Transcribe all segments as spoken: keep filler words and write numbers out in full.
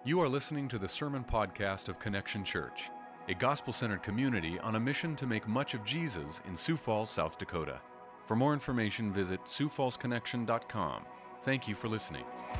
You are listening to the sermon podcast of Connection Church, a gospel-centered community on a mission to make much of Jesus in Sioux Falls, South Dakota. For more information, visit sioux falls connection dot com. Thank you for listening.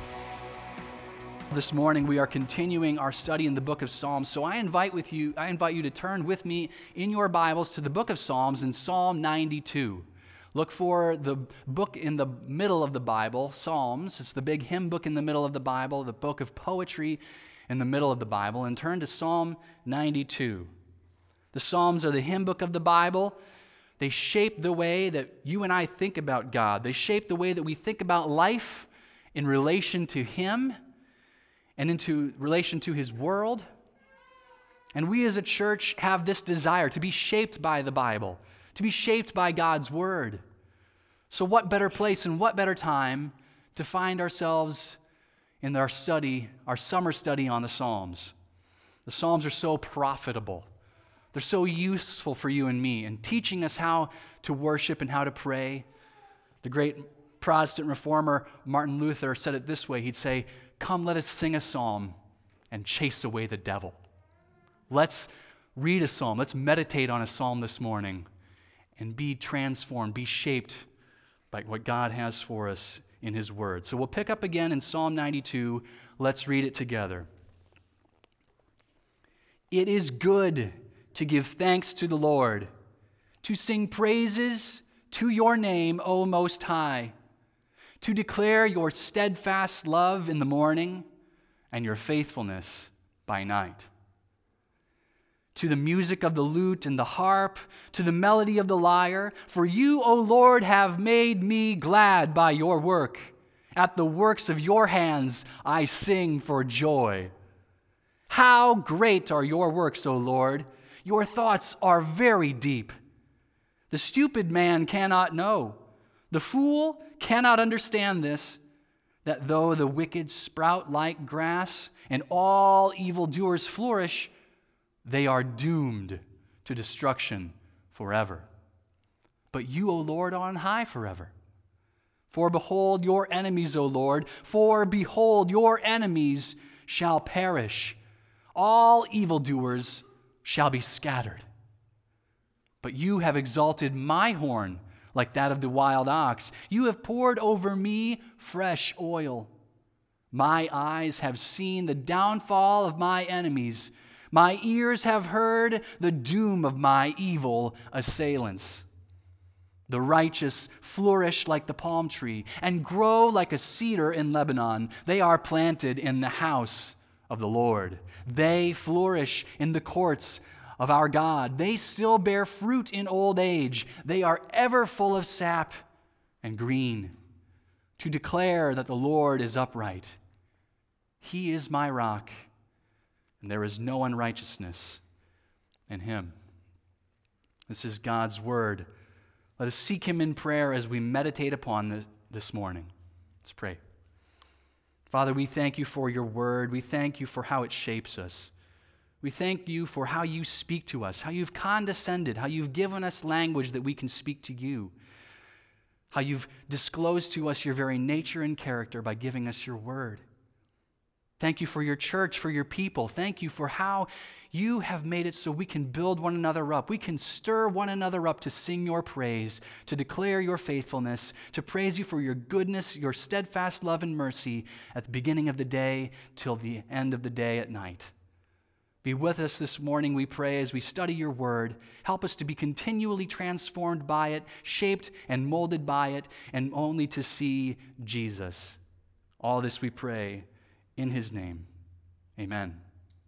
This morning we are continuing our study in the book of Psalms. So I invite with you, I invite you to turn with me in your Bibles to the book of Psalms in Psalm ninety-two. Look for the book in the middle of the Bible, Psalms. It's the big hymn book in the middle of the Bible, the book of poetry in the middle of the Bible, and turn to Psalm ninety-two. The Psalms are the hymn book of the Bible. They shape the way that you and I think about God. They shape the way that we think about life in relation to Him and into relation to His world. And we as a church have this desire to be shaped by the Bible, to be shaped by God's Word. So what better place and what better time to find ourselves in our study, our summer study on the Psalms. The Psalms are so profitable. They're so useful for you and me in teaching us how to worship and how to pray. The great Protestant reformer Martin Luther said it this way. He'd say, "Come, let us sing a psalm and chase away the devil." Let's read a psalm. Let's meditate on a psalm this morning and be transformed, be shaped by what God has for us in His Word. So we'll pick up again in Psalm ninety-two. Let's read it together. It is good to give thanks to the Lord, to sing praises to your name, O Most High, to declare your steadfast love in the morning and your faithfulness by night. To the music of the lute and the harp, to the melody of the lyre. For you, O Lord, have made me glad by your work. At the works of your hands I sing for joy. How great are your works, O Lord! Your thoughts are very deep. The stupid man cannot know. The fool cannot understand this, that though the wicked sprout like grass and all evildoers flourish, they are doomed to destruction forever. But you, O Lord, are on high forever. For behold your enemies, O Lord, for behold your enemies shall perish. All evildoers shall be scattered. But you have exalted my horn like that of the wild ox. You have poured over me fresh oil. My eyes have seen the downfall of my enemies. My ears have heard the doom of my evil assailants. The righteous flourish like the palm tree and grow like a cedar in Lebanon. They are planted in the house of the Lord. They flourish in the courts of our God. They still bear fruit in old age. They are ever full of sap and green, to declare that the Lord is upright. He is my rock, and there is no unrighteousness in Him. This is God's word. Let us seek Him in prayer as we meditate upon this, this morning. Let's pray. Father, we thank you for your word. We thank you for how it shapes us. We thank you for how you speak to us, how you've condescended, how you've given us language that we can speak to you, how you've disclosed to us your very nature and character by giving us your word. Thank you for your church, for your people. Thank you for how you have made it so we can build one another up. We can stir one another up to sing your praise, to declare your faithfulness, to praise you for your goodness, your steadfast love and mercy at the beginning of the day till the end of the day at night. Be with us this morning, we pray, as we study your word. Help us to be continually transformed by it, shaped and molded by it, and only to see Jesus. All this we pray in His name. Amen.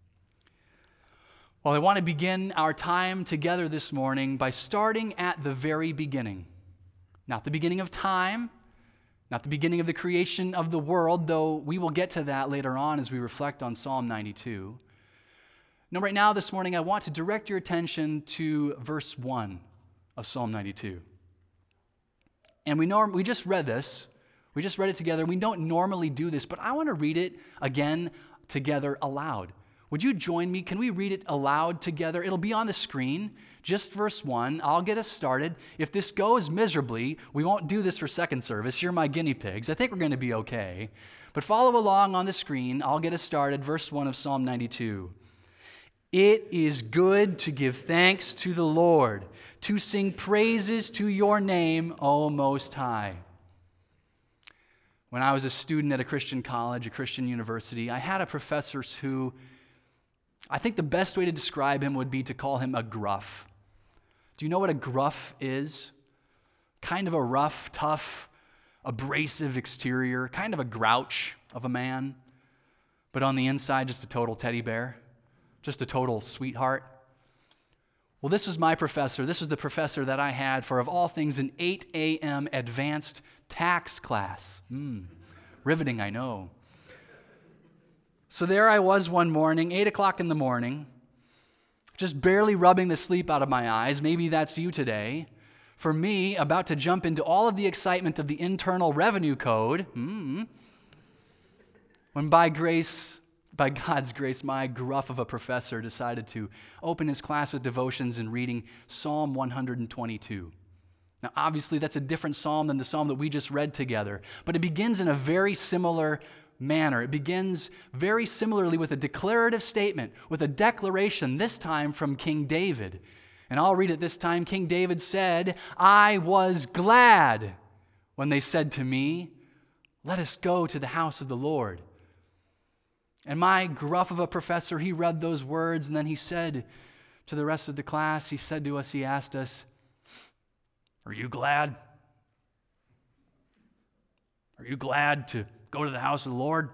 Well, I want to begin our time together this morning by starting at the very beginning. Not the beginning of time, not the beginning of the creation of the world, though we will get to that later on as we reflect on Psalm ninety-two. No, right now this morning I want to direct your attention to verse one of Psalm ninety-two. And we know we just read this. We just read it together. We don't normally do this, but I want to read it again together aloud. Would you join me? Can we read it aloud together? It'll be on the screen, just verse one. I'll get us started. If this goes miserably, we won't do this for second service. You're my guinea pigs. I think we're going to be okay. But follow along on the screen. I'll get us started. Verse one of Psalm ninety-two. It is good to give thanks to the Lord, to sing praises to your name, O Most High. When I was a student at a Christian college, a Christian university, I had a professor who, I think the best way to describe him would be to call him a gruff. Do you know what a gruff is? Kind of a rough, tough, abrasive exterior, kind of a grouch of a man, but on the inside, just a total teddy bear. Just a total sweetheart. Well, this was my professor. This was the professor that I had for, of all things, an eight a.m. advanced tax class. Mm, riveting, I know. So there I was one morning, eight o'clock in the morning, just barely rubbing the sleep out of my eyes. Maybe that's you today. For me, about to jump into all of the excitement of the Internal Revenue Code, mm, when by grace... By God's grace, my gruff of a professor decided to open his class with devotions and reading Psalm one twenty-two. Now, obviously, that's a different psalm than the psalm that we just read together, but it begins in a very similar manner. It begins very similarly with a declarative statement, with a declaration, this time from King David. And I'll read it this time. King David said, I was glad when they said to me, let us go to the house of the Lord. And my gruff of a professor, he read those words, and then he said to the rest of the class, he said to us, he asked us, are you glad? Are you glad to go to the house of the Lord?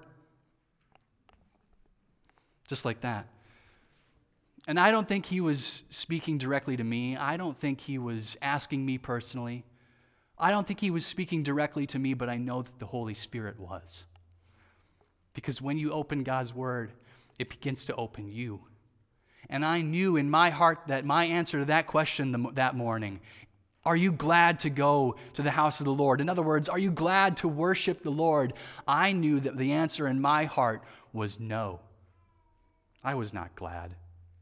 Just like that. And I don't think he was speaking directly to me. I don't think he was asking me personally. I don't think he was speaking directly to me, but I know that the Holy Spirit was. Because when you open God's word, it begins to open you. And I knew in my heart that my answer to that question that morning, are you glad to go to the house of the Lord? In other words, are you glad to worship the Lord? I knew that the answer in my heart was no. I was not glad.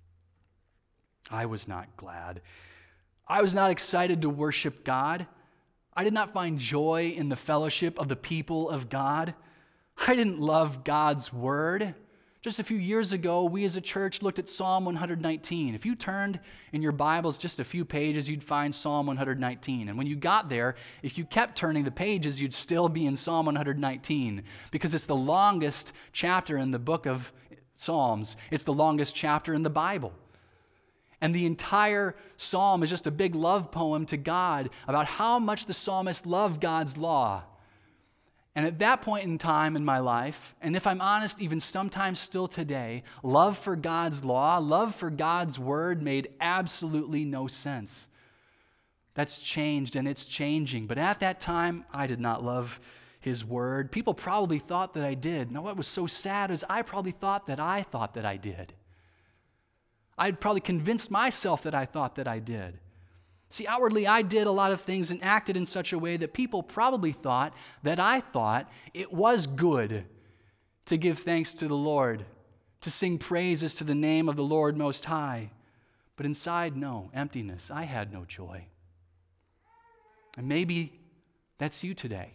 I was not glad. I was not excited to worship God. I did not find joy in the fellowship of the people of God. I didn't love God's word. Just a few years ago, we as a church looked at Psalm one nineteen. If you turned in your Bibles just a few pages, you'd find Psalm one nineteen. And when you got there, if you kept turning the pages, you'd still be in Psalm one nineteen because it's the longest chapter in the book of Psalms. It's the longest chapter in the Bible. And the entire psalm is just a big love poem to God about how much the psalmist loved God's law. And at that point in time in my life, and if I'm honest, even sometimes still today, love for God's law, love for God's word made absolutely no sense. That's changed and it's changing. But at that time, I did not love his word. People probably thought that I did. Now, what was so sad is I probably thought that I thought that I did. I'd probably convinced myself that I thought that I did. See, outwardly, I did a lot of things and acted in such a way that people probably thought that I thought it was good to give thanks to the Lord, to sing praises to the name of the Lord Most High. But inside, no, emptiness. I had no joy. And maybe that's you today.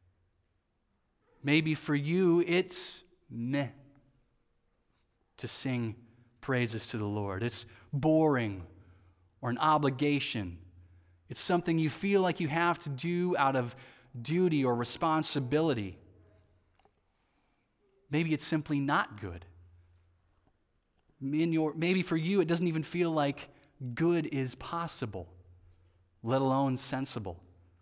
Maybe for you, it's meh to sing praises to the Lord. It's boring or an obligation. It's something you feel like you have to do out of duty or responsibility. Maybe it's simply not good. In your, maybe for you, it doesn't even feel like good is possible, let alone sensible.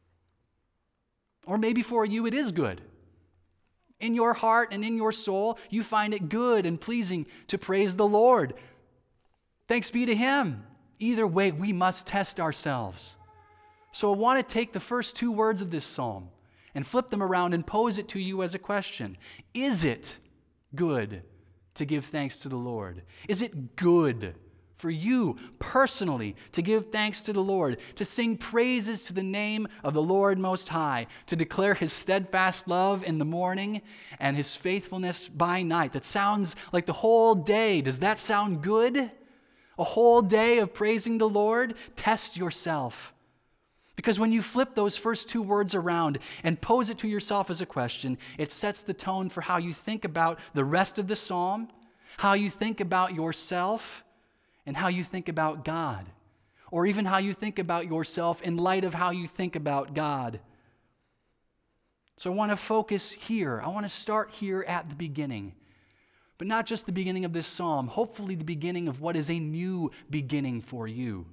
Or maybe for you, it is good. In your heart and in your soul, you find it good and pleasing to praise the Lord. Thanks be to Him. Either way, we must test ourselves. So I want to take the first two words of this psalm and flip them around and pose it to you as a question. Is it good to give thanks to the Lord? Is it good for you personally to give thanks to the Lord, to sing praises to the name of the Lord Most High, to declare His steadfast love in the morning and His faithfulness by night? That sounds like the whole day. Does that sound good? A whole day of praising the Lord? Test yourself. Because when you flip those first two words around and pose it to yourself as a question, it sets the tone for how you think about the rest of the psalm, how you think about yourself, and how you think about God, or even how you think about yourself in light of how you think about God. So I want to focus here. I want to start here at the beginning. But not just the beginning of this psalm, hopefully the beginning of what is a new beginning for you.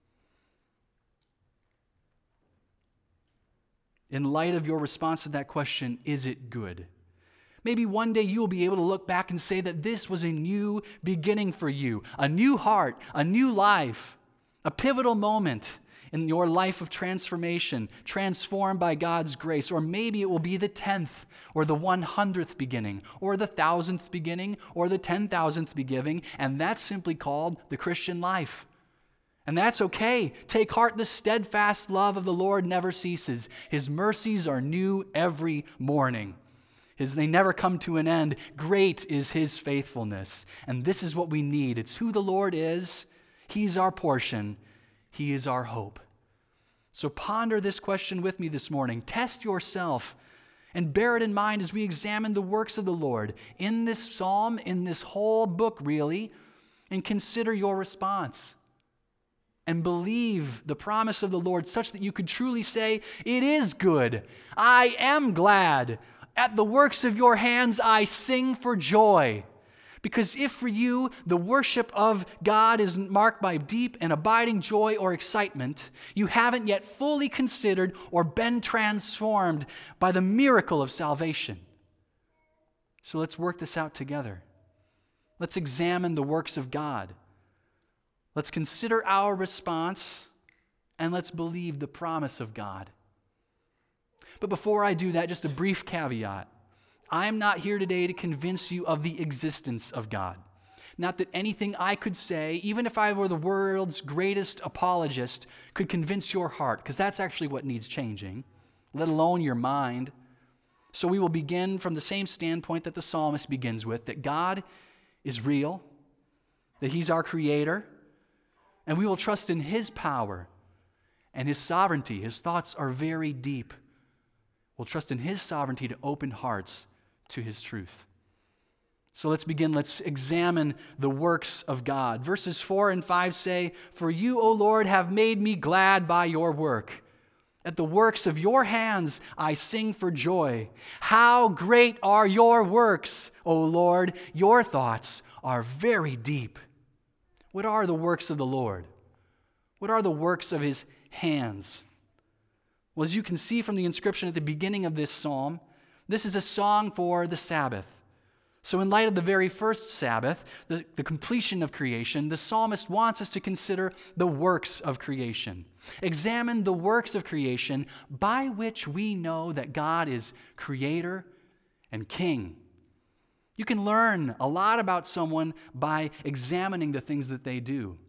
In light of your response to that question, is it good? Maybe one day you will be able to look back and say that this was a new beginning for you, a new heart, a new life, a pivotal moment in your life of transformation, transformed by God's grace. Or maybe it will be the tenth or the one hundredth beginning, or the thousandth beginning, or the ten thousandth beginning, and that's simply called the Christian life. And that's okay. Take heart, the steadfast love of the Lord never ceases. His mercies are new every morning. His, they never come to an end. Great is His faithfulness. And this is what we need. It's who the Lord is. He's our portion. He is our hope. So ponder this question with me this morning. Test yourself and bear it in mind as we examine the works of the Lord in this psalm, in this whole book really, and consider your response. And believe the promise of the Lord such that you could truly say, it is good. I am glad. At the works of your hands I sing for joy. Because if for you the worship of God is marked by deep and abiding joy or excitement, you haven't yet fully considered or been transformed by the miracle of salvation. So let's work this out together. Let's examine the works of God. Let's consider our response, and let's believe the promise of God. But before I do that, just a brief caveat. I'm not here today to convince you of the existence of God. Not that anything I could say, even if I were the world's greatest apologist, could convince your heart, because that's actually what needs changing, let alone your mind. So we will begin from the same standpoint that the psalmist begins with, that God is real, that He's our creator, and we will trust in His power and His sovereignty. His thoughts are very deep. We'll trust in His sovereignty to open hearts to His truth. So let's begin. Let's examine the works of God. Verses four and five say, "For you, O Lord, have made me glad by your work. At the works of your hands I sing for joy. How great are your works, O Lord! Your thoughts are very deep." What are the works of the Lord? What are the works of His hands? Well, as you can see from the inscription at the beginning of this psalm, this is a song for the Sabbath. So in light of the very first Sabbath, the, the completion of creation, the psalmist wants us to consider the works of creation. Examine the works of creation by which we know that God is creator and king. You can learn a lot about someone by examining the things that they do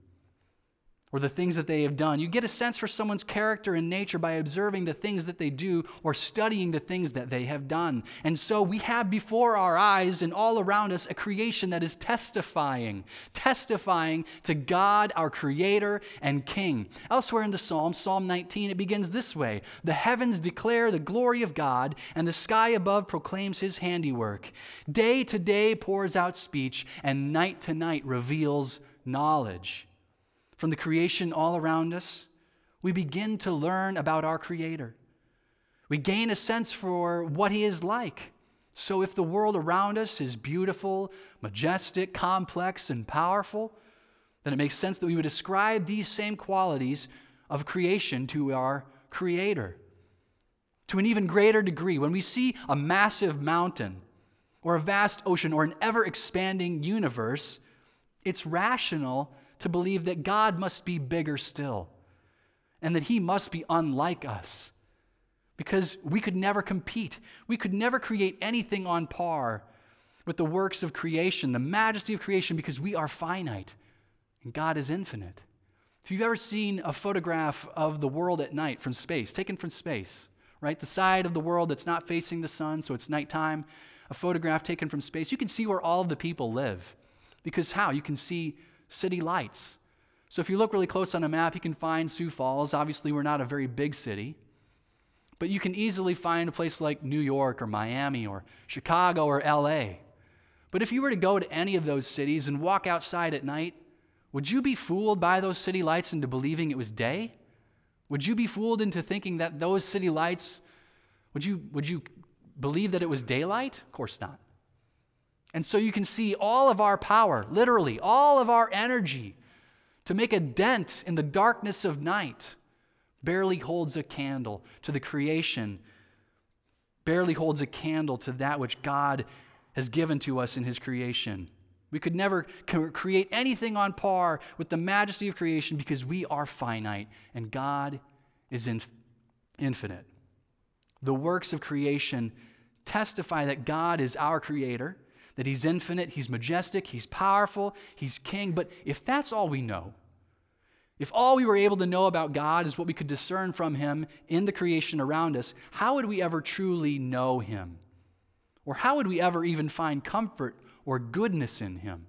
or the things that they have done. You get a sense for someone's character and nature by observing the things that they do or studying the things that they have done. And so we have before our eyes and all around us a creation that is testifying, testifying to God, our Creator and King. Elsewhere in the Psalm, Psalm nineteen, it begins this way: "The heavens declare the glory of God, and the sky above proclaims His handiwork. Day to day pours out speech, and night to night reveals knowledge." From the creation all around us, we begin to learn about our Creator. We gain a sense for what He is like. So if the world around us is beautiful, majestic, complex, and powerful, then it makes sense that we would ascribe these same qualities of creation to our Creator. To an even greater degree, when we see a massive mountain or a vast ocean or an ever-expanding universe, it's rational to believe that God must be bigger still and that He must be unlike us, because we could never compete. We could never create anything on par with the works of creation, the majesty of creation, because we are finite and God is infinite. If you've ever seen a photograph of the world at night from space, taken from space, right, the side of the world that's not facing the sun, so it's nighttime, a photograph taken from space, you can see where all of the people live. Because how? You can see city lights. So if you look really close on a map, you can find Sioux Falls. Obviously, we're not a very big city. But you can easily find a place like New York or Miami or Chicago or L A. But if you were to go to any of those cities and walk outside at night, would you be fooled by those city lights into believing it was day? Would you be fooled into thinking that those city lights, would you, would you believe that it was daylight? Of course not. And so you can see all of our power, literally all of our energy, to make a dent in the darkness of night barely holds a candle to the creation, barely holds a candle to that which God has given to us in his creation. We could never create anything on par with the majesty of creation because we are finite and God is inf- infinite. The works of creation testify that God is our creator, that he's infinite, he's majestic, he's powerful, he's king. But if that's all we know, if all we were able to know about God is what we could discern from him in the creation around us, how would we ever truly know him? Or how would we ever even find comfort or goodness in him?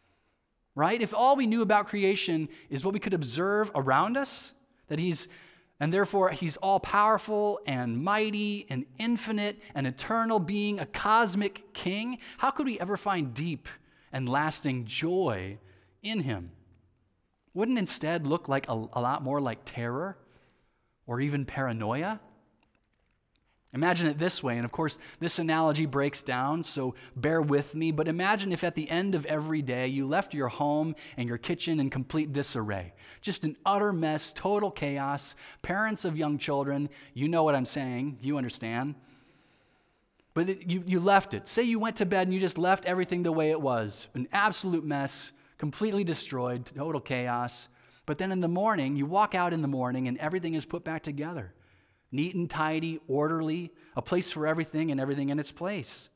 Right? If all we knew about creation is what we could observe around us, that he's, and therefore he's all-powerful and mighty and infinite and eternal being, a cosmic king, how could we ever find deep and lasting joy in him? Wouldn't it instead look like a, a lot more like terror or even paranoia? Imagine it this way, and of course, this analogy breaks down, so bear with me, but imagine if at the end of every day you left your home and your kitchen in complete disarray. Just an utter mess, total chaos. Parents of young children, you know what I'm saying, you understand. But it, you, you left it. Say you went to bed and you just left everything the way it was, an absolute mess, completely destroyed, total chaos. But then in the morning, you walk out in the morning and everything is put back together. Neat and tidy, orderly, a place for everything and everything in its place.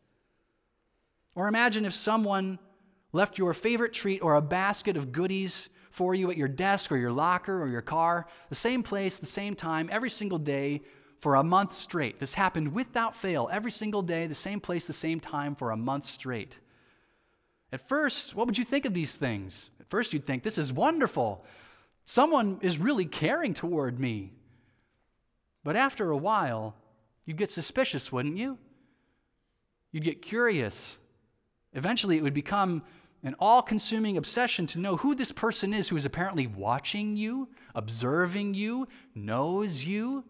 Or imagine if someone left your favorite treat or a basket of goodies for you at your desk or your locker or your car, the same place, the same time, every single day for a month straight. This happened without fail, every single day, the same place, the same time for a month straight. At first, what would you think of these things? At first, you'd think, this is wonderful. Someone is really caring toward me. But after a while, you'd get suspicious, wouldn't you? You'd get curious. Eventually, it would become an all-consuming obsession to know who this person is who is apparently watching you, observing you, knows you.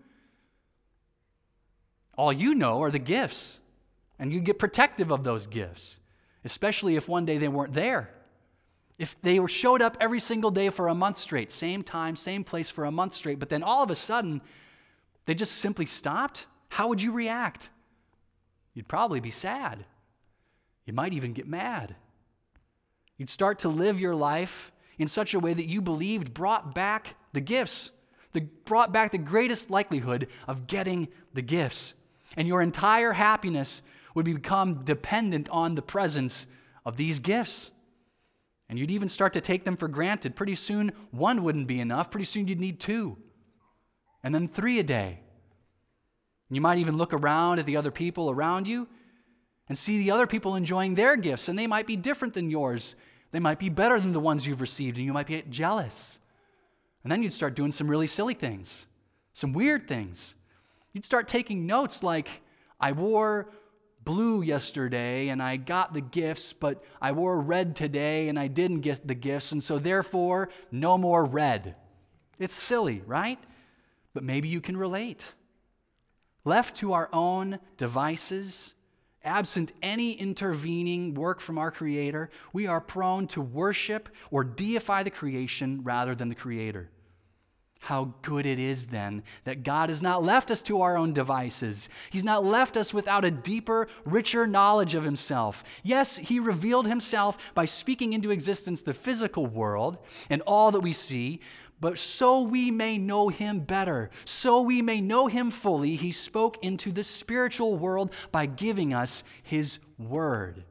All you know are the gifts, and you'd get protective of those gifts, especially if one day they weren't there. If they were showed up every single day for a month straight, same time, same place for a month straight, but then all of a sudden, they just simply stopped, how would you react? You'd probably be sad. You might even get mad. You'd start to live your life in such a way that you believed brought back the gifts, the, brought back the greatest likelihood of getting the gifts. And your entire happiness would become dependent on the presence of these gifts. And you'd even start to take them for granted. Pretty soon, one wouldn't be enough. Pretty soon, you'd need two. And then three a day. You might even look around at the other people around you and see the other people enjoying their gifts, and they might be different than yours. They might be better than the ones you've received, and you might get jealous. And then you'd start doing some really silly things, some weird things. You'd start taking notes like, I wore blue yesterday and I got the gifts, but I wore red today and I didn't get the gifts, and so therefore, no more red. It's silly, right? But maybe you can relate. Left to our own devices, absent any intervening work from our Creator, we are prone to worship or deify the creation rather than the Creator. How good it is then that God has not left us to our own devices. He's not left us without a deeper, richer knowledge of himself. Yes, he revealed himself by speaking into existence the physical world and all that we see, but so we may know him better, so we may know him fully, he spoke into the spiritual world by giving us his word.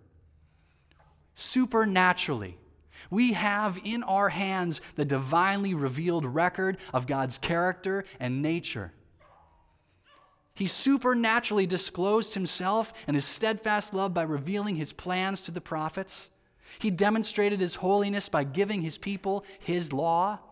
Supernaturally, we have in our hands the divinely revealed record of God's character and nature. He supernaturally disclosed himself and his steadfast love by revealing his plans to the prophets. He demonstrated his holiness by giving his people his law.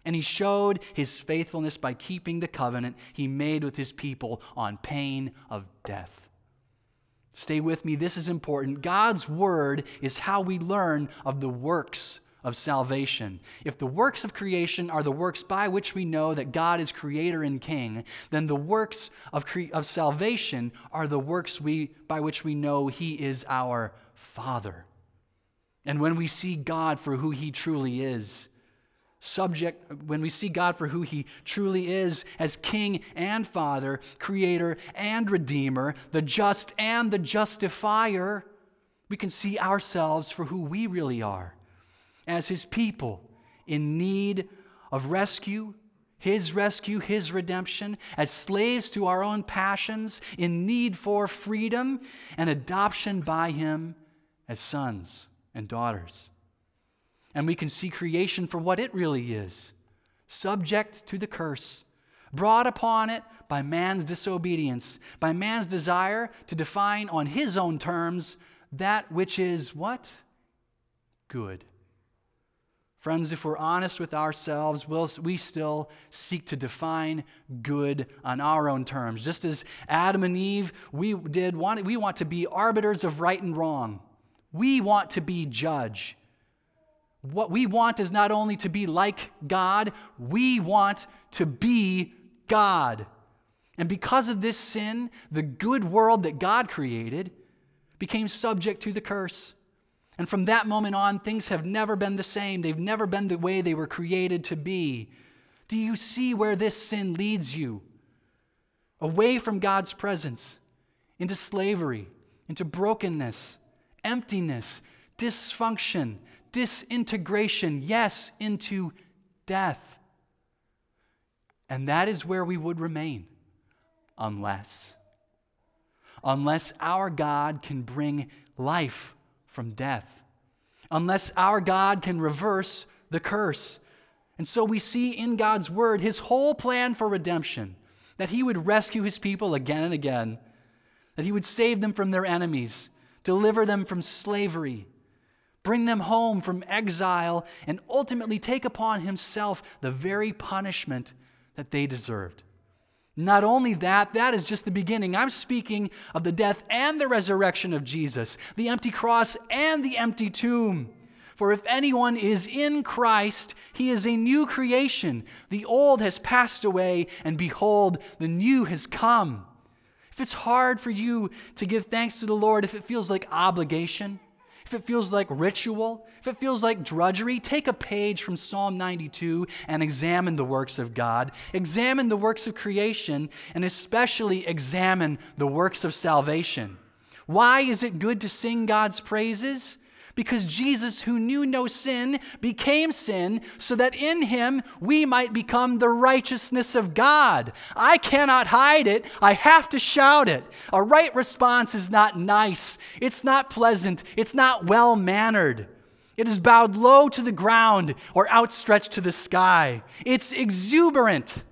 And he showed his faithfulness by keeping the covenant he made with his people on pain of death. Stay with me, this is important. God's word is how we learn of the works of salvation. If the works of creation are the works by which we know that God is creator and king, then the works of, cre- of salvation are the works we, by which we know he is our Father. And when we see God for who he truly is, subject, when we see God for who he truly is as King and Father, Creator and Redeemer, the just and the justifier, we can see ourselves for who we really are, as his people in need of rescue, his rescue, his redemption, as slaves to our own passions, in need for freedom and adoption by him as sons and daughters. And we can see creation for what it really is, subject to the curse, brought upon it by man's disobedience, by man's desire to define on his own terms that which is what? Good. Friends, if we're honest with ourselves, we'll, we still seek to define good on our own terms. Just as Adam and Eve, we did want, we want to be arbiters of right and wrong. We want to be judge. What we want is not only to be like God, we want to be God. And because of this sin, the good world that God created became subject to the curse. And from that moment on, things have never been the same. They've never been the way they were created to be. Do you see where this sin leads you? Away from God's presence, into slavery, into brokenness, emptiness, dysfunction, disintegration, yes, into death. And that is where we would remain, unless, unless our God can bring life from death, unless our God can reverse the curse. And so we see in God's word his whole plan for redemption, that he would rescue his people again and again, that he would save them from their enemies, deliver them from slavery, bring them home from exile, and ultimately take upon himself the very punishment that they deserved. Not only that, that is just the beginning. I'm speaking of the death and the resurrection of Jesus, the empty cross and the empty tomb. For if anyone is in Christ, he is a new creation. The old has passed away, and behold, the new has come. If it's hard for you to give thanks to the Lord, if it feels like obligation, if it feels like ritual, if it feels like drudgery, take a page from Psalm ninety-two and examine the works of God. Examine the works of creation, and especially examine the works of salvation. Why is it good to sing God's praises? Because Jesus, who knew no sin, became sin so that in him we might become the righteousness of God. I cannot hide it. I have to shout it. A right response is not nice. It's not pleasant. It's not well-mannered. It is bowed low to the ground or outstretched to the sky. It's exuberant.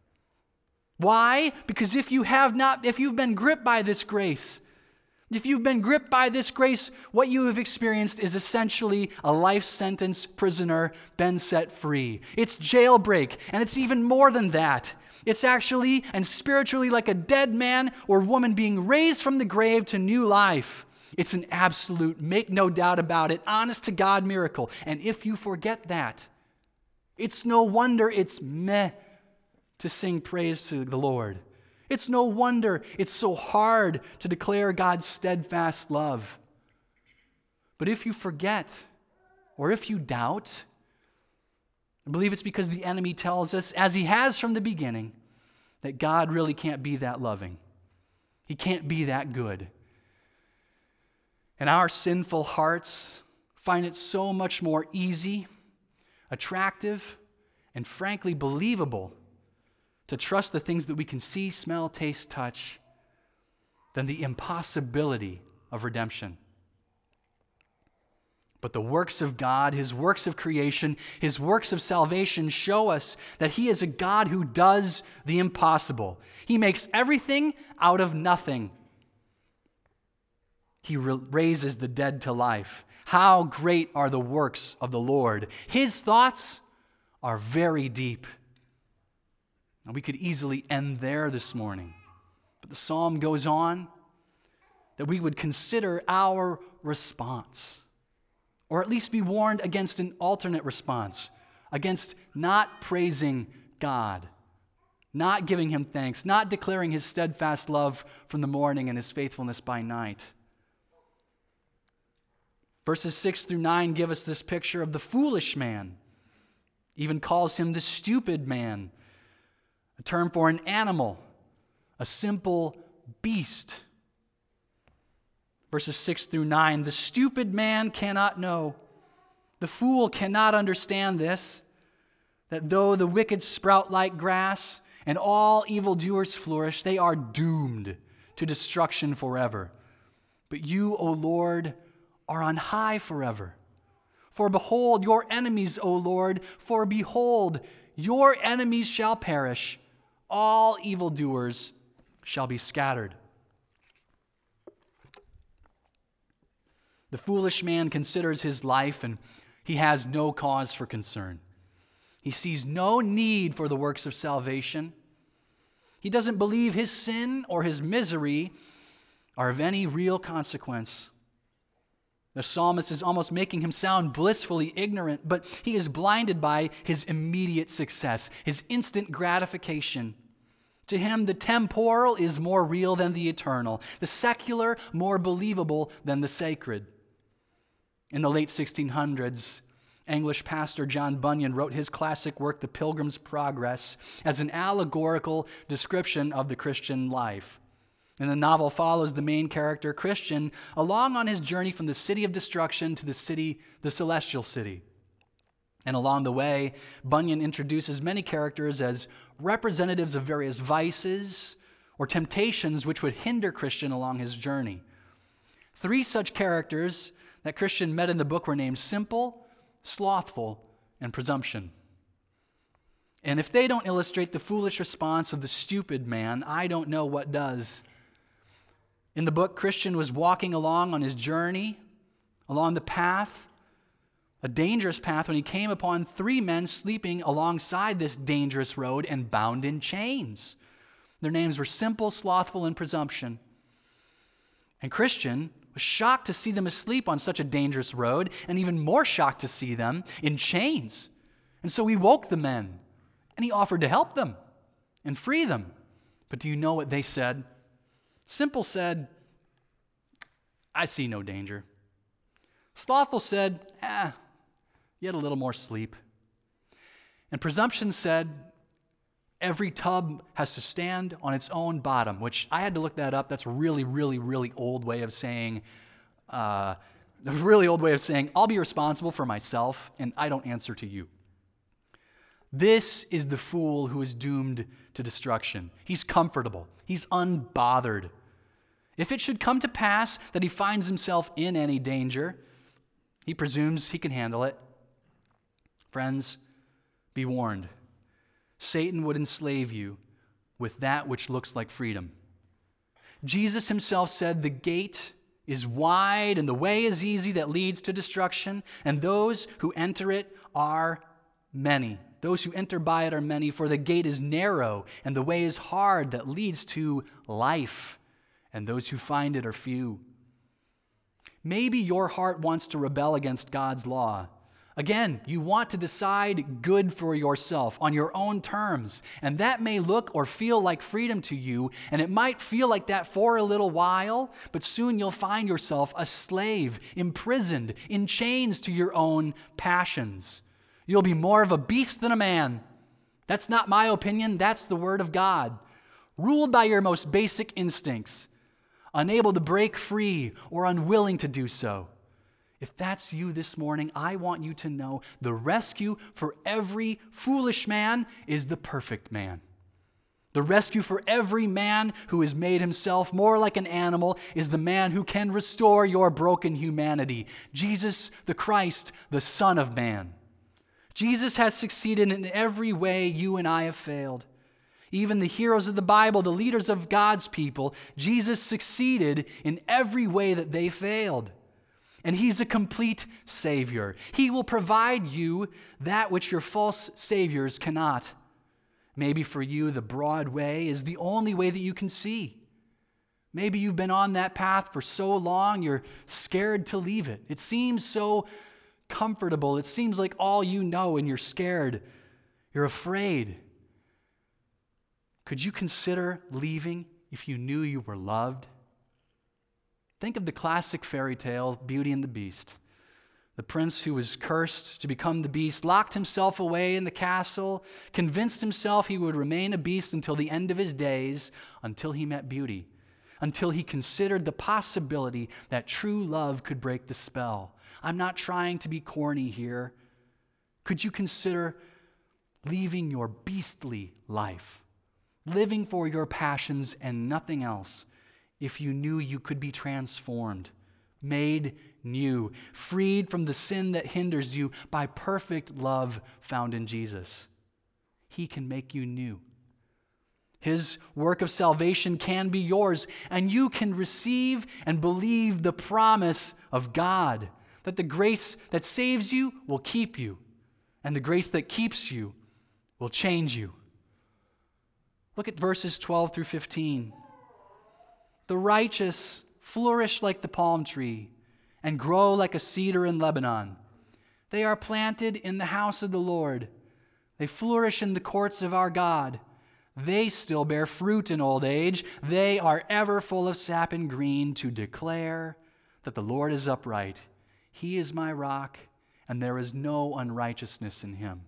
Why? Because if you have not, if you've been gripped by this grace, If you've been gripped by this grace, what you have experienced is essentially a life sentence prisoner been set free. It's jailbreak, and it's even more than that. It's actually and spiritually like a dead man or woman being raised from the grave to new life. It's an absolute, make no doubt about it, honest to God miracle. And if you forget that, it's no wonder it's meh to sing praise to the Lord. It's no wonder it's so hard to declare God's steadfast love. But if you forget, or if you doubt, I believe it's because the enemy tells us, as he has from the beginning, that God really can't be that loving. He can't be that good. And our sinful hearts find it so much more easy, attractive, and frankly believable to trust the things that we can see, smell, taste, touch, than the impossibility of redemption. But the works of God, his works of creation, his works of salvation show us that he is a God who does the impossible. He makes everything out of nothing. He raises the dead to life. How great are the works of the Lord. His thoughts are very deep. And we could easily end there this morning. But the psalm goes on that we would consider our response, or at least be warned against an alternate response, against not praising God, not giving him thanks, not declaring his steadfast love from the morning and his faithfulness by night. Verses six through nine give us this picture of the foolish man, even calls him the stupid man, a term for an animal, a simple beast. Verses six through nine, the stupid man cannot know, the fool cannot understand this, that though the wicked sprout like grass and all evildoers flourish, they are doomed to destruction forever. But you, O Lord, are on high forever. For behold, your enemies, O Lord, for behold, your enemies shall perish, all evildoers shall be scattered. The foolish man considers his life, and he has no cause for concern. He sees no need for the works of salvation. He doesn't believe his sin or his misery are of any real consequence. The psalmist is almost making him sound blissfully ignorant, but he is blinded by his immediate success, his instant gratification. To him, the temporal is more real than the eternal, the secular more believable than the sacred. In the late sixteen hundreds, English pastor John Bunyan wrote his classic work, The Pilgrim's Progress, as an allegorical description of the Christian life. And the novel follows the main character, Christian, along on his journey from the city of destruction to the city, the celestial city. And along the way, Bunyan introduces many characters as representatives of various vices or temptations which would hinder Christian along his journey. Three such characters that Christian met in the book were named simple, slothful, and presumption. And if they don't illustrate the foolish response of the stupid man, I don't know what does. In the book, Christian was walking along on his journey, along the path, a dangerous path, when he came upon three men sleeping alongside this dangerous road and bound in chains. Their names were Simple, Slothful, and Presumption. And Christian was shocked to see them asleep on such a dangerous road, and even more shocked to see them in chains. And so he woke the men, and he offered to help them and free them. But do you know what they said? Simple said, I see no danger. Slothful said, ah, you had a little more sleep. And Presumption said, every tub has to stand on its own bottom, which I had to look that up. That's a really, really, really old way of saying, uh, a really old way of saying, I'll be responsible for myself and I don't answer to you. This is the fool who is doomed to destruction. He's comfortable. He's unbothered. If it should come to pass that he finds himself in any danger, he presumes he can handle it. Friends, be warned. Satan would enslave you with that which looks like freedom. Jesus himself said, the gate is wide and the way is easy that leads to destruction, and those who enter it are many. Those who enter by it are many, for the gate is narrow and the way is hard that leads to life, and those who find it are few. Maybe your heart wants to rebel against God's law. Again, you want to decide good for yourself on your own terms, and that may look or feel like freedom to you, and it might feel like that for a little while, but soon you'll find yourself a slave, imprisoned, in chains to your own passions. You'll be more of a beast than a man. That's not my opinion, that's the word of God. Ruled by your most basic instincts, unable to break free or unwilling to do so. If that's you this morning, I want you to know the rescue for every foolish man is the perfect man. The rescue for every man who has made himself more like an animal is the man who can restore your broken humanity. Jesus the Christ, the Son of Man. Jesus has succeeded in every way you and I have failed. Even the heroes of the Bible, the leaders of God's people, Jesus succeeded in every way that they failed. And he's a complete Savior. He will provide you that which your false saviors cannot. Maybe for you, the broad way is the only way that you can see. Maybe you've been on that path for so long, you're scared to leave it. It seems so comfortable. It seems like all you know, and you're scared. You're afraid. Could you consider leaving if you knew you were loved? Think of the classic fairy tale, Beauty and the Beast. The prince who was cursed to become the beast locked himself away in the castle, convinced himself he would remain a beast until the end of his days, until he met Beauty, until he considered the possibility that true love could break the spell. I'm not trying to be corny here. Could you consider leaving your beastly life, living for your passions and nothing else, if you knew you could be transformed, made new, freed from the sin that hinders you by perfect love found in Jesus? He can make you new. His work of salvation can be yours, and you can receive and believe the promise of God that the grace that saves you will keep you, and the grace that keeps you will change you. Look at verses twelve through fifteen. The righteous flourish like the palm tree and grow like a cedar in Lebanon. They are planted in the house of the Lord. They flourish in the courts of our God. They still bear fruit in old age. They are ever full of sap and green to declare that the Lord is upright. He is my rock, and there is no unrighteousness in him.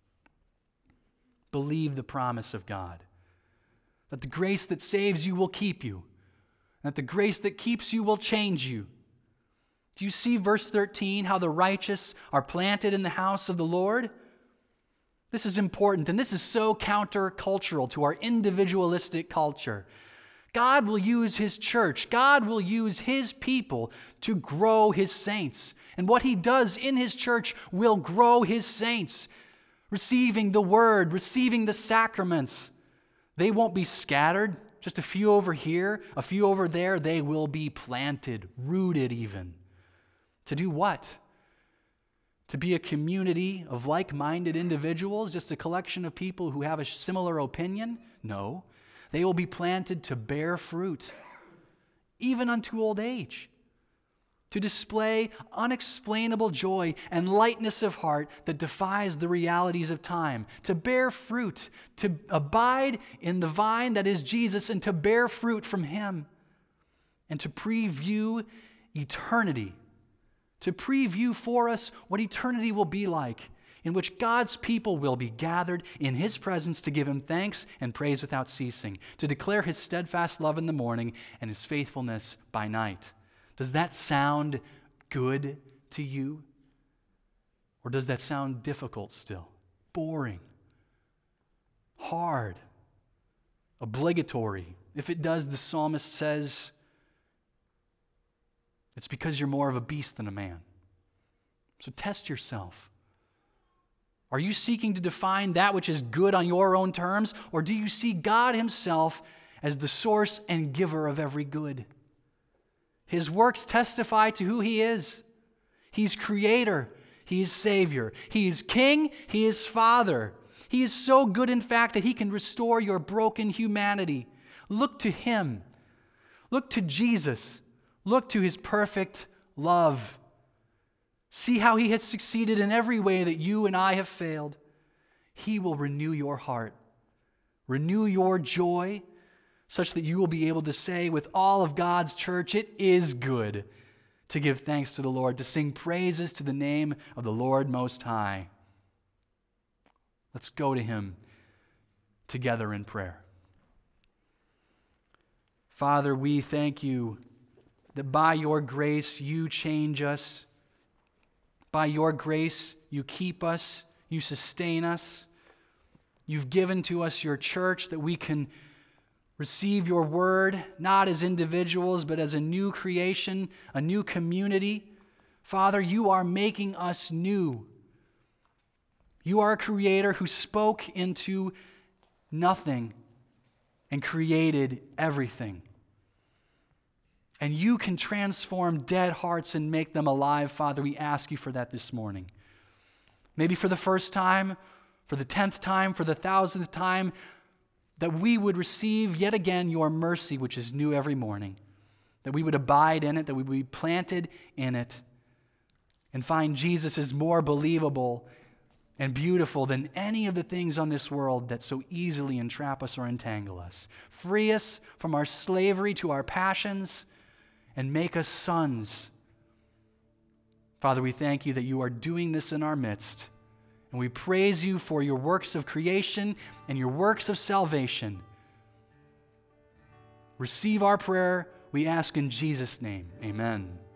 Believe the promise of God, that the grace that saves you will keep you, that the grace that keeps you will change you. Do you see verse thirteen, how the righteous are planted in the house of the Lord? This is important, and this is so countercultural to our individualistic culture. God will use his church, God will use his people to grow his saints. And what he does in his church will grow his saints, receiving the word, receiving the sacraments. They won't be scattered, just a few over here, a few over there. They will be planted, rooted even. To do what? To be a community of like-minded individuals, just a collection of people who have a similar opinion? No. They will be planted to bear fruit, even unto old age, to display unexplainable joy and lightness of heart that defies the realities of time, to bear fruit, to abide in the vine that is Jesus, and to bear fruit from him, and to preview eternity, to preview for us what eternity will be like, in which God's people will be gathered in his presence to give him thanks and praise without ceasing, to declare his steadfast love in the morning and his faithfulness by night. Does that sound good to you? Or does that sound difficult still? Boring? Hard? Obligatory? If it does, the psalmist says, it's because you're more of a beast than a man. So test yourself. Are you seeking to define that which is good on your own terms, or do you see God himself as the source and giver of every good? His works testify to who he is. He's creator. He is savior. He is king. He is father. He is so good, in fact, that he can restore your broken humanity. Look to him. Look to Jesus. Look to his perfect love. See how he has succeeded in every way that you and I have failed. He will renew your heart, renew your joy, such that you will be able to say with all of God's church, it is good to give thanks to the Lord, to sing praises to the name of the Lord Most High. Let's go to him together in prayer. Father, we thank you that by your grace you change us. By your grace you keep us, you sustain us. You've given to us your church that we can receive your word, not as individuals, but as a new creation, a new community. Father, you are making us new. You are a creator who spoke into nothing and created everything. And you can transform dead hearts and make them alive, Father. We ask you for that this morning. Maybe for the first time, for the tenth time, for the thousandth time, that we would receive yet again your mercy, which is new every morning, that we would abide in it, that we would be planted in it, and find Jesus is more believable and beautiful than any of the things on this world that so easily entrap us or entangle us. Free us from our slavery to our passions and make us sons. Father, we thank you that you are doing this in our midst, and we praise you for your works of creation and your works of salvation. Receive our prayer, we ask in Jesus' name. Amen.